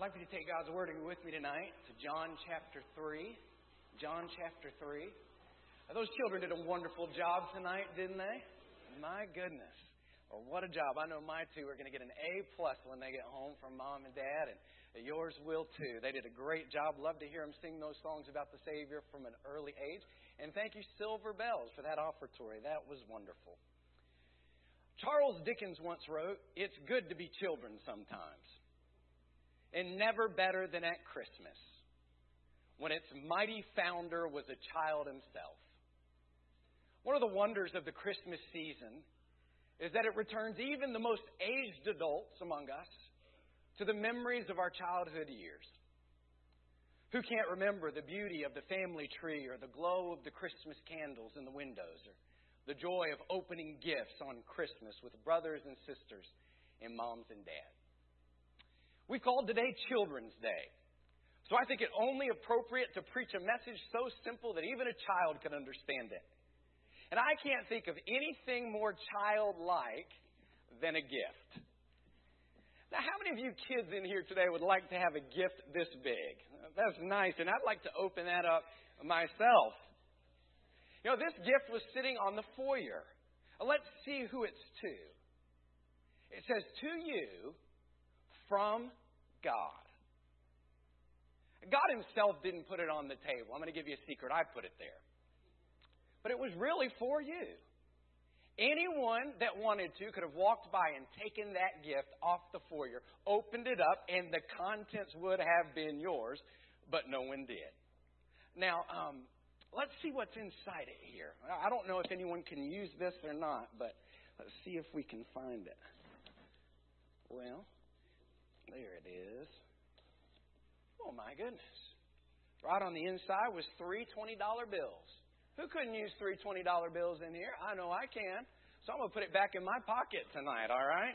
I'd like you to take God's Word with me tonight to John chapter 3. John chapter 3. Those children did a wonderful job tonight, didn't they? My goodness. Well, what a job. I know my two are going to get an A+ when they get home from Mom and Dad, and yours will too. They did a great job. Love to hear them sing those songs about the Savior from an early age. And thank you, Silver Bells, for that offertory. That was wonderful. Charles Dickens once wrote, "It's good to be children sometimes. And never better than at Christmas, when its mighty founder was a child himself." One of the wonders of the Christmas season is that it returns even the most aged adults among us to the memories of our childhood years. Who can't remember the beauty of the family tree, or the glow of the Christmas candles in the windows, or the joy of opening gifts on Christmas with brothers and sisters and moms and dads? We called today Children's Day. So I think it only appropriate to preach a message so simple that even a child can understand it. And I can't think of anything more childlike than a gift. Now, how many of you kids in here today would like to have a gift this big? That's nice, and I'd like to open that up myself. You know, this gift was sitting on the foyer. Let's see who it's to. It says, "To you, from God." God Himself didn't put it on the table. I'm going to give you a secret. I put it there. But it was really for you. Anyone that wanted to could have walked by and taken that gift off the foyer, opened it up, and the contents would have been yours, but no one did. Now, let's see what's inside it here. I don't know if anyone can use this or not, but let's see if we can find it. Well, there it is. Oh, my goodness. Right on the inside was three $20 bills. Who couldn't use three $20 bills in here? I know I can. So I'm going to put it back in my pocket tonight, all right?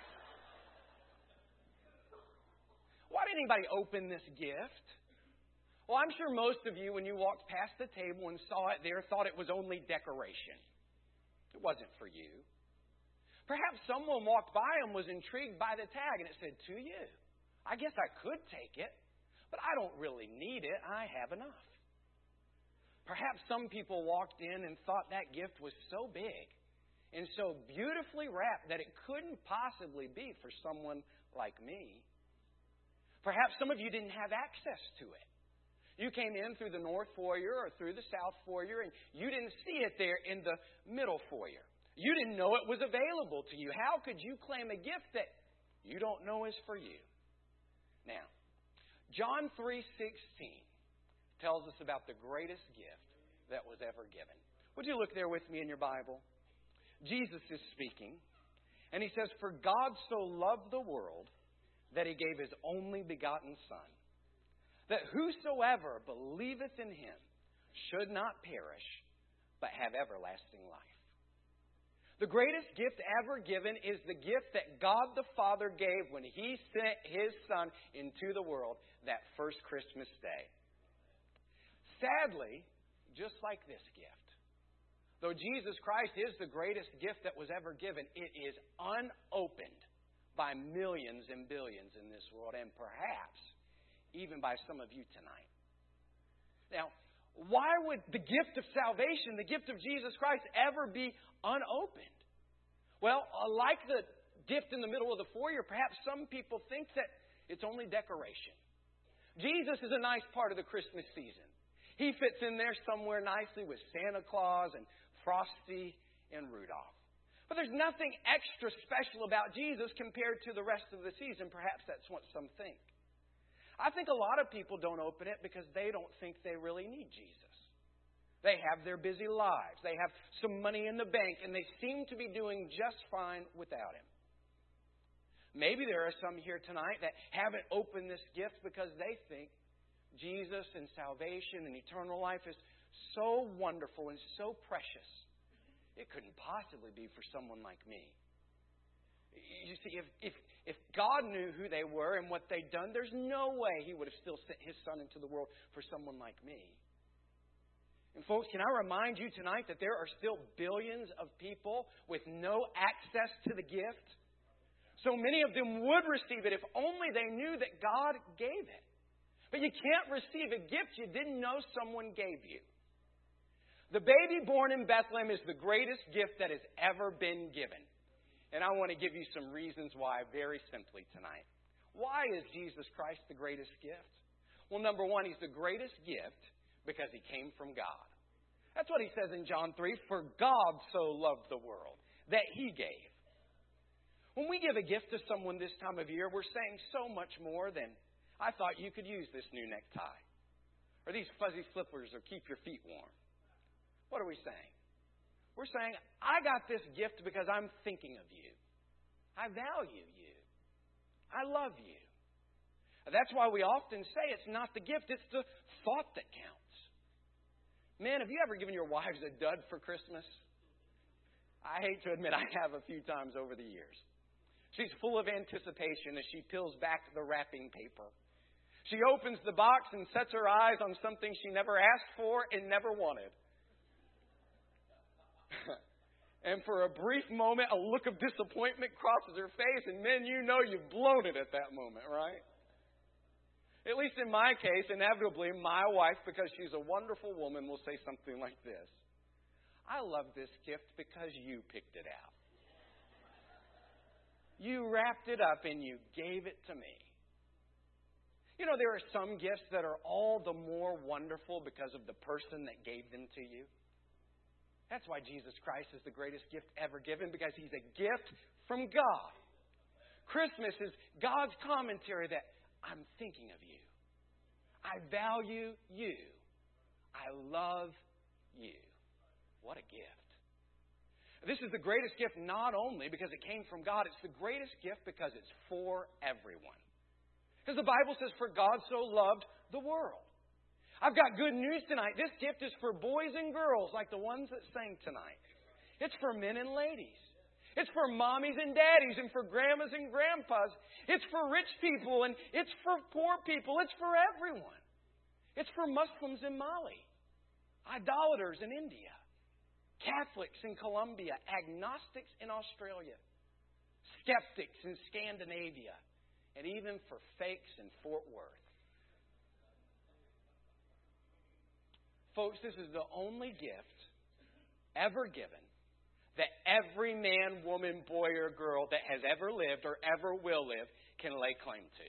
Why did anybody open this gift? Well, I'm sure most of you, when you walked past the table and saw it there, thought it was only decoration. It wasn't for you. Perhaps someone walked by and was intrigued by the tag and it said, "To you." I guess I could take it, but I don't really need it. I have enough. Perhaps some people walked in and thought that gift was so big and so beautifully wrapped that it couldn't possibly be for someone like me. Perhaps some of you didn't have access to it. You came in through the north foyer or through the south foyer, and you didn't see it there in the middle foyer. You didn't know it was available to you. How could you claim a gift that you don't know is for you? Now, John 3:16 tells us about the greatest gift that was ever given. Would you look there with me in your Bible? Jesus is speaking, and He says, "For God so loved the world that He gave His only begotten Son, that whosoever believeth in Him should not perish, but have everlasting life." The greatest gift ever given is the gift that God the Father gave when He sent His Son into the world that first Christmas day. Sadly, just like this gift, though Jesus Christ is the greatest gift that was ever given, it is unopened by millions and billions in this world, and perhaps even by some of you tonight. Now, why would the gift of salvation, the gift of Jesus Christ, ever be unopened? Well, like the gift in the middle of the foyer, perhaps some people think that it's only decoration. Jesus is a nice part of the Christmas season. He fits in there somewhere nicely with Santa Claus and Frosty and Rudolph. But there's nothing extra special about Jesus compared to the rest of the season. Perhaps that's what some think. I think a lot of people don't open it because they don't think they really need Jesus. They have their busy lives. They have some money in the bank, and they seem to be doing just fine without Him. Maybe there are some here tonight that haven't opened this gift because they think Jesus and salvation and eternal life is so wonderful and so precious. It couldn't possibly be for someone like me. You see, if God knew who they were and what they'd done, there's no way He would have still sent His Son into the world for someone like me. And folks, can I remind you tonight that there are still billions of people with no access to the gift? So many of them would receive it if only they knew that God gave it. But you can't receive a gift you didn't know someone gave you. The baby born in Bethlehem is the greatest gift that has ever been given. And I want to give you some reasons why very simply tonight. Why is Jesus Christ the greatest gift? Well, number one, He's the greatest gift because He came from God. That's what He says in John 3, for God so loved the world that He gave. When we give a gift to someone this time of year, we're saying so much more than, I thought you could use this new necktie. Or these fuzzy slippers or keep your feet warm. What are we saying? We're saying, I got this gift because I'm thinking of you. I value you. I love you. That's why we often say it's not the gift, it's the thought that counts. Man, have you ever given your wives a dud for Christmas? I hate to admit I have a few times over the years. She's full of anticipation as she peels back the wrapping paper. She opens the box and sets her eyes on something she never asked for and never wanted. And for a brief moment, a look of disappointment crosses her face, and men, you know you've blown it at that moment, right? At least in my case, inevitably, my wife, because she's a wonderful woman, will say something like this. I love this gift because you picked it out. You wrapped it up and you gave it to me. You know, there are some gifts that are all the more wonderful because of the person that gave them to you. That's why Jesus Christ is the greatest gift ever given, because He's a gift from God. Christmas is God's commentary that I'm thinking of you. I value you. I love you. What a gift. This is the greatest gift not only because it came from God, it's the greatest gift because it's for everyone. Because the Bible says, for God so loved the world. I've got good news tonight. This gift is for boys and girls like the ones that sang tonight. It's for men and ladies. It's for mommies and daddies and for grandmas and grandpas. It's for rich people and it's for poor people. It's for everyone. It's for Muslims in Mali, idolaters in India, Catholics in Colombia, agnostics in Australia, skeptics in Scandinavia, and even for fakes in Fort Worth. Folks, this is the only gift ever given that every man, woman, boy, or girl that has ever lived or ever will live can lay claim to.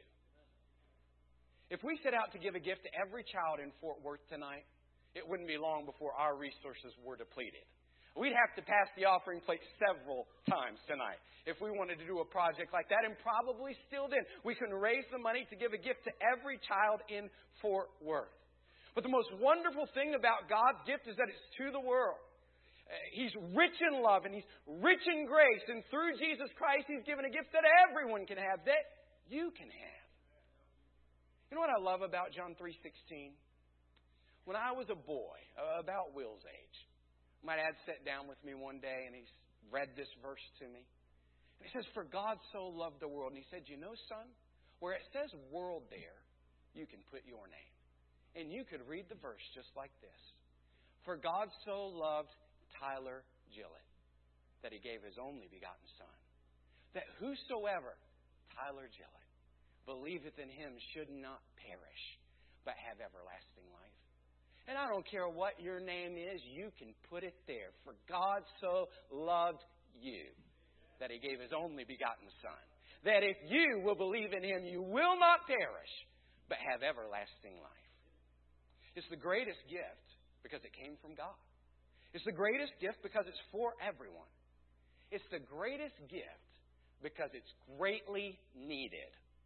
If we set out to give a gift to every child in Fort Worth tonight, it wouldn't be long before our resources were depleted. We'd have to pass the offering plate several times tonight if we wanted to do a project like that, and probably still then. We couldn't raise the money to give a gift to every child in Fort Worth. But the most wonderful thing about God's gift is that it's to the world. He's rich in love and He's rich in grace. And through Jesus Christ, He's given a gift that everyone can have, that you can have. You know what I love about John 3:16? When I was a boy, about Will's age, my dad sat down with me one day and he read this verse to me. And he says, for God so loved the world. And he said, you know, son, where it says world there, you can put your name. And you could read the verse just like this. For God so loved Tyler Gillett that He gave His only begotten Son, that whosoever, Tyler Gillett, believeth in Him should not perish, but have everlasting life. And I don't care what your name is, you can put it there. For God so loved you that He gave His only begotten Son, that if you will believe in Him, you will not perish, but have everlasting life. It's the greatest gift because it came from God. It's the greatest gift because it's for everyone. It's the greatest gift because it's greatly needed.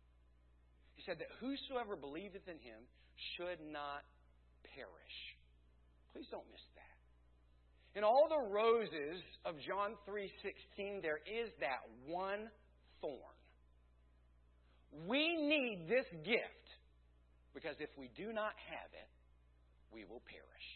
He said that whosoever believeth in Him should not perish. Please don't miss that. In all the roses of John 3:16, there is that one thorn. We need this gift because if we do not have it, we will perish.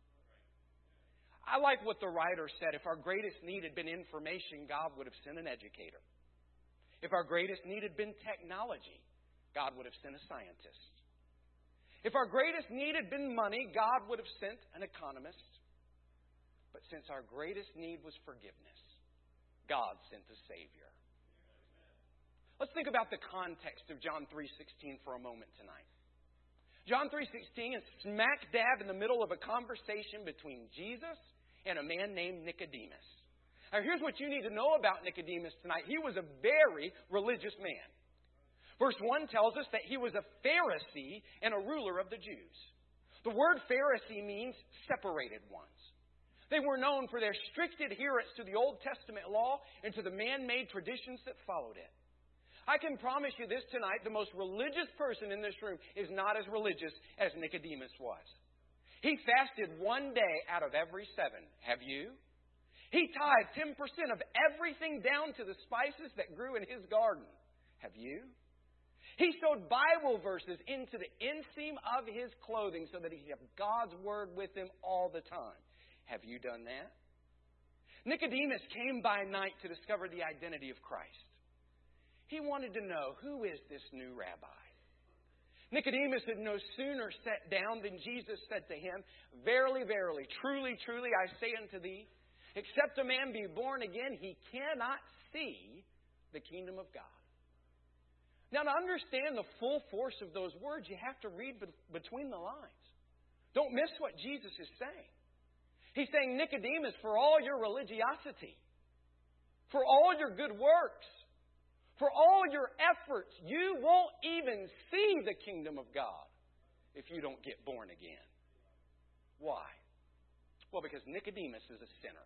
I like what the writer said. If our greatest need had been information, God would have sent an educator. If our greatest need had been technology, God would have sent a scientist. If our greatest need had been money, God would have sent an economist. But since our greatest need was forgiveness, God sent a Savior. Let's think about the context of John 3:16 for a moment tonight. John 3:16 is smack dab in the middle of a conversation between Jesus and a man named Nicodemus. Now, here's what you need to know about Nicodemus tonight. He was a very religious man. Verse 1 tells us that he was a Pharisee and a ruler of the Jews. The word Pharisee means separated ones. They were known for their strict adherence to the Old Testament law and to the man-made traditions that followed it. I can promise you this tonight, the most religious person in this room is not as religious as Nicodemus was. He fasted one day out of every 7. Have you? He tithed 10% of everything down to the spices that grew in his garden. Have you? He sewed Bible verses into the inseam of his clothing so that he could have God's Word with him all the time. Have you done that? Nicodemus came by night to discover the identity of Christ. He wanted to know, who is this new rabbi? Nicodemus had no sooner sat down than Jesus said to him, "Verily, verily, truly, truly, I say unto thee, except a man be born again, he cannot see the kingdom of God." Now, to understand the full force of those words, you have to read between the lines. Don't miss what Jesus is saying. He's saying, Nicodemus, for all your religiosity, for all your good works, for all your efforts, you won't even see the kingdom of God if you don't get born again. Why? Well, because Nicodemus is a sinner.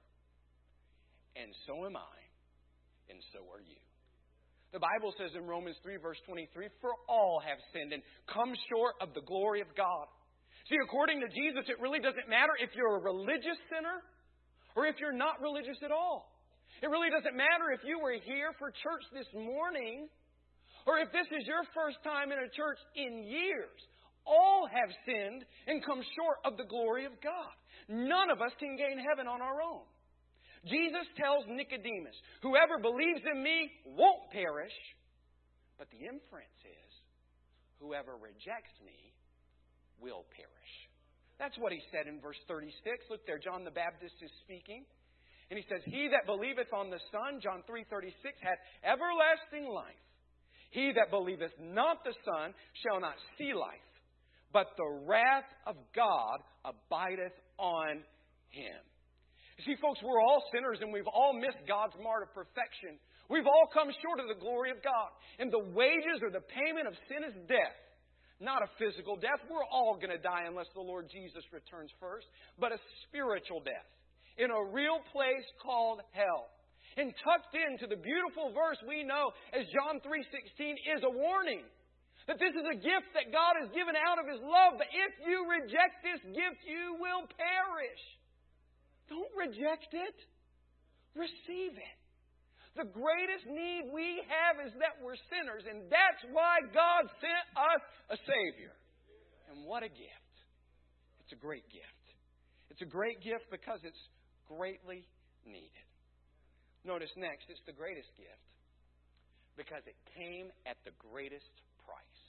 And so am I. And so are you. The Bible says in Romans 3, verse 23, for all have sinned and come short of the glory of God. See, according to Jesus, it really doesn't matter if you're a religious sinner or if you're not religious at all. It really doesn't matter if you were here for church this morning or if this is your first time in a church in years. All have sinned and come short of the glory of God. None of us can gain heaven on our own. Jesus tells Nicodemus, whoever believes in me won't perish, but the inference is, whoever rejects me will perish. That's what he said in verse 36. Look there, John the Baptist is speaking. And he says, he that believeth on the Son, John 3:36, hath everlasting life. He that believeth not the Son shall not see life, but the wrath of God abideth on him. You see, folks, we're all sinners and we've all missed God's mark of perfection. We've all come short of the glory of God. And the wages or the payment of sin is death. Not a physical death. We're all going to die unless the Lord Jesus returns first. But a spiritual death in a real place called hell. And tucked into the beautiful verse we know as John 3:16 is a warning. That this is a gift that God has given out of His love. But if you reject this gift, you will perish. Don't reject it. Receive it. The greatest need we have is that we're sinners. And that's why God sent us a Savior. And what a gift. It's a great gift. It's a great gift because it's greatly needed. Notice next, it's the greatest gift because it came at the greatest price.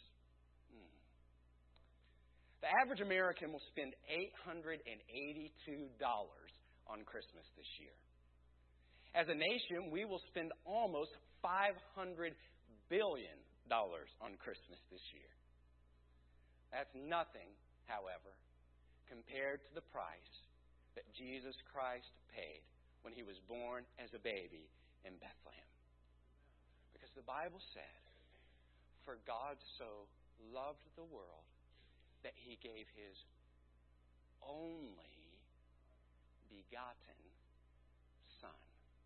The average American will spend $882 on Christmas this year. As a nation, we will spend almost $500 billion on Christmas this year. That's nothing, however, compared to the price that Jesus Christ paid when He was born as a baby in Bethlehem. Because the Bible said, for God so loved the world that He gave His only begotten Son.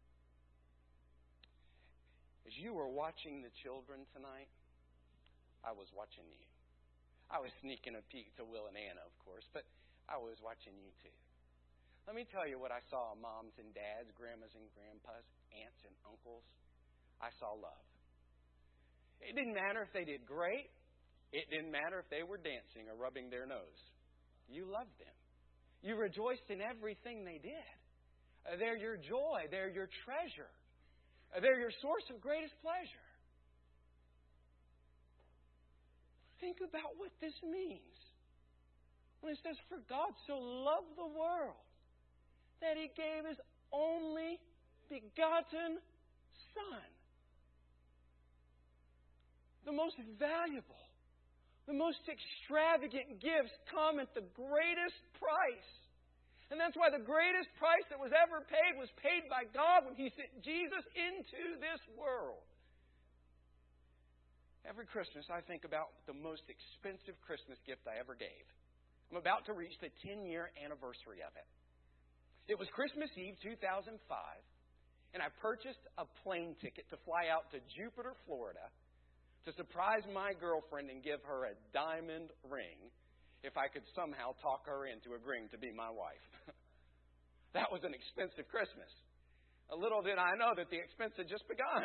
As you were watching the children tonight, I was watching you. I was sneaking a peek to Will and Anna, of course, but I was watching you too. Let me tell you what I saw: moms and dads, grandmas and grandpas, aunts and uncles. I saw love. It didn't matter if they did great. It didn't matter if they were dancing or rubbing their nose. You loved them. You rejoiced in everything they did. They're your joy. They're your treasure. They're your source of greatest pleasure. Think about what this means. When it says, for God so loved the world that He gave His only begotten Son. The most valuable, the most extravagant gifts come at the greatest price. And that's why the greatest price that was ever paid was paid by God when He sent Jesus into this world. Every Christmas I think about the most expensive Christmas gift I ever gave. I'm about to reach the 10-year anniversary of it. It was Christmas Eve 2005, and I purchased a plane ticket to fly out to Jupiter, Florida, to surprise my girlfriend and give her a diamond ring if I could somehow talk her into agreeing to be my wife. That was an expensive Christmas. A little did I know that the expense had just begun.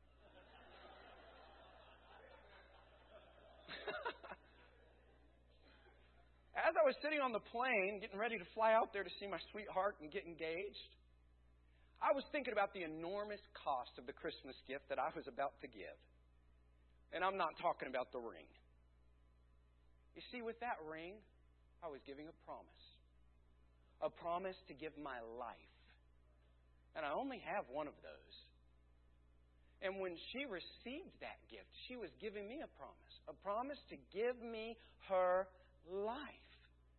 As I was sitting on the plane, getting ready to fly out there to see my sweetheart and get engaged, I was thinking about the enormous cost of the Christmas gift that I was about to give. And I'm not talking about the ring. You see, with that ring, I was giving a promise. A promise to give my life. And I only have one of those. And when she received that gift, she was giving me a promise. A promise to give me her life.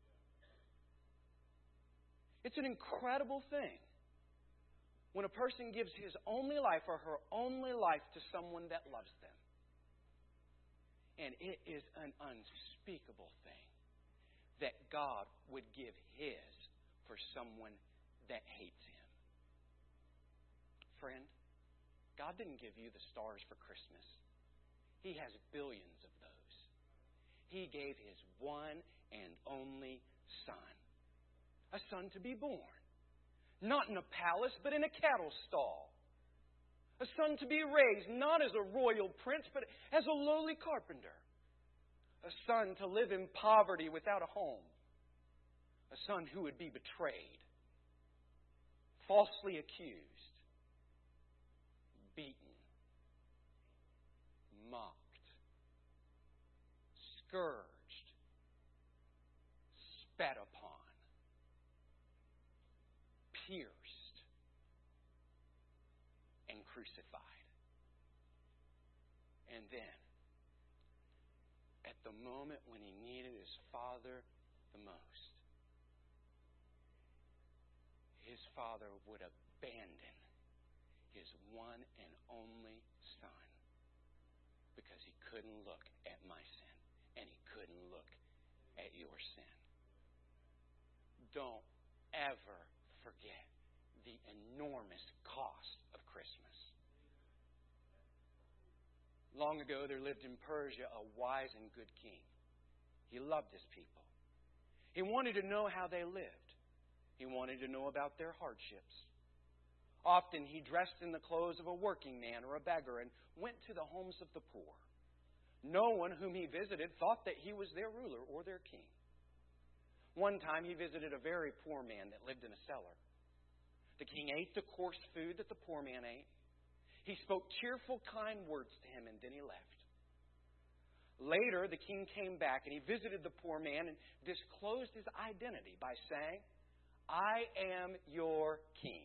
It's an incredible thing when a person gives his only life or her only life to someone that loves them. And it is an unspeakable thing that God would give His for someone that hates Him. Friend, God didn't give you the stars for Christmas. He has billions of those. He gave His one and only Son. A Son to be born. Not in a palace, but in a cattle stall. A Son to be raised, not as a royal prince, but as a lowly carpenter. A Son to live in poverty without a home. A Son who would be betrayed, falsely accused, beaten, mocked, scourged, spat upon, pierced, and crucified. And then, at the moment when He needed His Father the most, His Father would abandon His one and only Son because He couldn't look at my sin and He couldn't look at your sin. Don't ever forget the enormous cost of Christmas. Long ago, there lived in Persia a wise and good king. He loved his people. He wanted to know how they lived. He wanted to know about their hardships. Often he dressed in the clothes of a working man or a beggar and went to the homes of the poor. No one whom he visited thought that he was their ruler or their king. One time he visited a very poor man that lived in a cellar. The king ate the coarse food that the poor man ate. He spoke cheerful, kind words to him, and then he left. Later, the king came back and he visited the poor man and disclosed his identity by saying, "I am your king."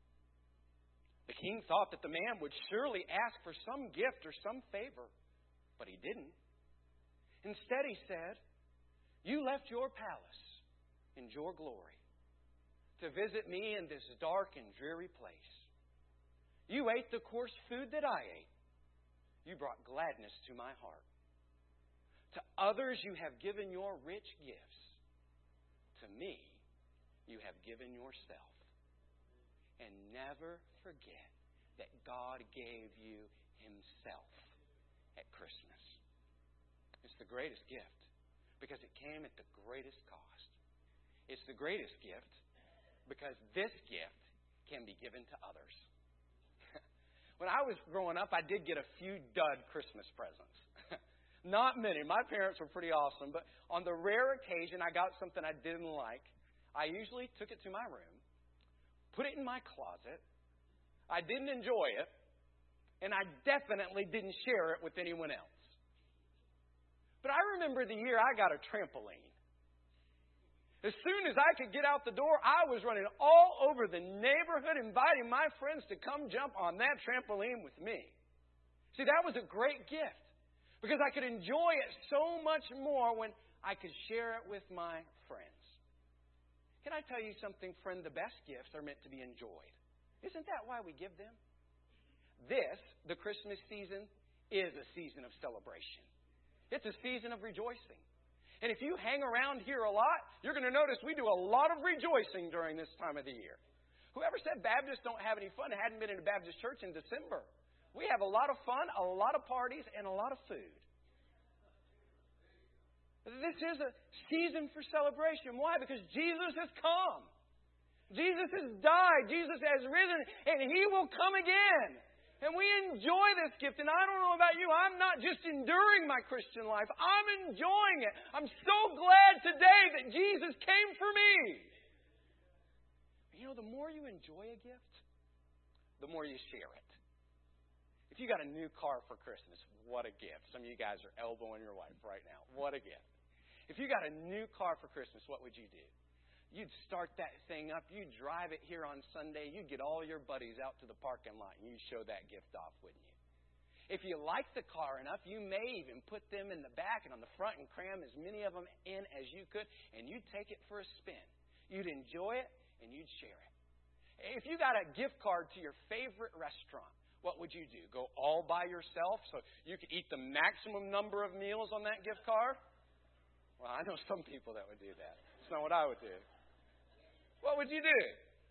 The king thought that the man would surely ask for some gift or some favor, but he didn't. Instead, he said, "You left your palace in your glory to visit me in this dark and dreary place. You ate the coarse food that I ate. You brought gladness to my heart. To others you have given your rich gifts. To me you have given yourself. And never forget that God gave you Himself at Christmas." It's the greatest gift because it came at the greatest cost. It's the greatest gift because this gift can be given to others. When I was growing up, I did get a few dud Christmas presents. Not many. My parents were pretty awesome, but on the rare occasion I got something I didn't like, I usually took it to my room, put it in my closet. I didn't enjoy it, and I definitely didn't share it with anyone else. But I remember the year I got a trampoline. As soon as I could get out the door, I was running all over the neighborhood inviting my friends to come jump on that trampoline with me. See, that was a great gift Because I could enjoy it so much more when I could share it with my friends. Can I tell you something, friend? The best gifts are meant to be enjoyed. Isn't that why we give them? This, the Christmas season, is a season of celebration. It's a season of rejoicing. And if you hang around here a lot, you're going to notice we do a lot of rejoicing during this time of the year. Whoever said Baptists don't have any fun hadn't been in a Baptist church in December. We have a lot of fun, a lot of parties, and a lot of food. This is a season for celebration. Why? Because Jesus has come. Jesus has died. Jesus has risen. And He will come again. And we enjoy this gift. And I don't know about you, I'm not just enduring my Christian life. I'm enjoying it. I'm so glad today that Jesus came for me. You know, the more you enjoy a gift, the more you share it. If you got a new car for Christmas, what a gift. Some of you guys are elbowing your wife right now. What a gift. If you got a new car for Christmas, what would you do? You'd start that thing up. You'd drive it here on Sunday. You'd get all your buddies out to the parking lot and you'd show that gift off, wouldn't you? If you like the car enough, you may even put them in the back and on the front and cram as many of them in as you could, and you'd take it for a spin. You'd enjoy it and you'd share it. If you got a gift card to your favorite restaurant, what would you do? Go all by yourself so you could eat the maximum number of meals on that gift card? Well, I know some people that would do that. It's not what I would do. What would you do?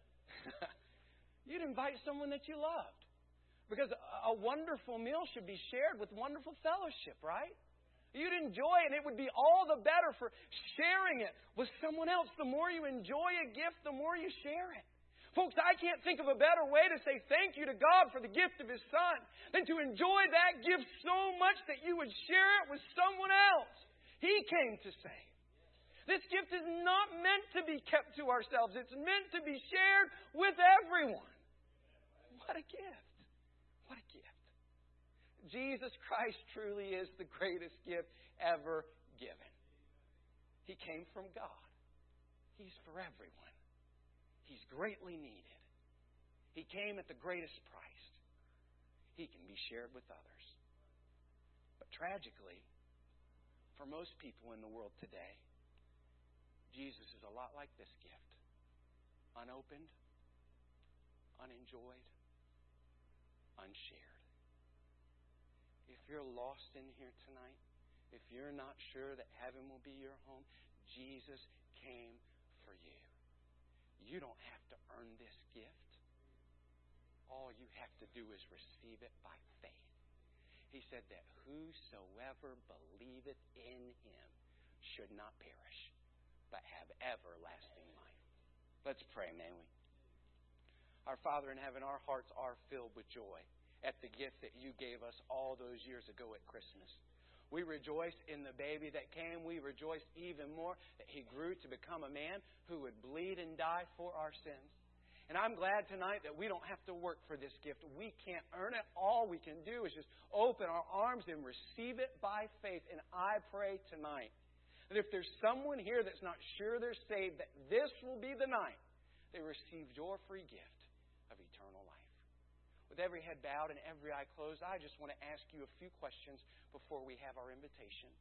You'd invite someone that you loved. Because a wonderful meal should be shared with wonderful fellowship, right? You'd enjoy it, and it would be all the better for sharing it with someone else. The more you enjoy a gift, the more you share it. Folks, I can't think of a better way to say thank you to God for the gift of His Son than to enjoy that gift so much that you would share it with someone else. He came to save. This gift is not meant to be kept to ourselves. It's meant to be shared with everyone. What a gift. What a gift. Jesus Christ truly is the greatest gift ever given. He came from God. He's for everyone. He's greatly needed. He came at the greatest price. He can be shared with others. But tragically, for most people in the world today, Jesus is a lot like this gift. Unopened, unenjoyed, unshared. If you're lost in here tonight, if you're not sure that heaven will be your home, Jesus came for you. You don't have to earn this gift. All you have to do is receive it by faith. He said that whosoever believeth in Him should not perish, but have everlasting life. Let's pray, may we? Our Father in heaven, our hearts are filled with joy at the gift that You gave us all those years ago at Christmas. We rejoice in the baby that came. We rejoice even more that He grew to become a man who would bleed and die for our sins. And I'm glad tonight that we don't have to work for this gift. We can't earn it. All we can do is just open our arms and receive it by faith. And I pray tonight that if there's someone here that's not sure they're saved, that this will be the night they receive Your free gift of eternal life. With every head bowed and every eye closed, I just want to ask you a few questions before we have our invitation.